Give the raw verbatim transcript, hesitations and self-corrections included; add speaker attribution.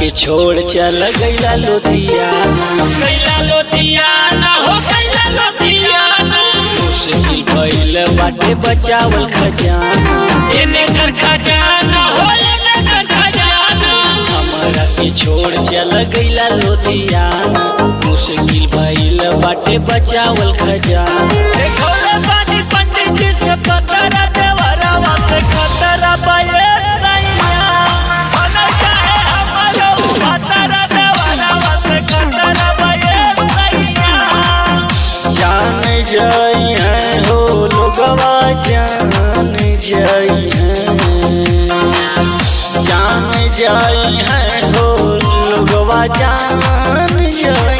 Speaker 1: के छोड़ चल गईला लोधियाना,
Speaker 2: गईला लोधियाना हो गईला लोधियाना।
Speaker 1: मुश्किल भइल बाटे बचावल खजाना,
Speaker 2: एने कर खजाना हो एने कर खजाना।
Speaker 1: हमरा के छोड़ चल गईला लोधियाना, मुश्किल भइल बाटे बचावल खजाना।
Speaker 2: देखो रे पानी पंडित जी से पतरा देवरावा से खतरा पाए सैया। होना चाहे हमारो पतरा देवरावा से खतरा पाए सैया।
Speaker 1: जान जाई है हो लोगवा जान जाई है, जान जाई है हो लोगवा जान जाई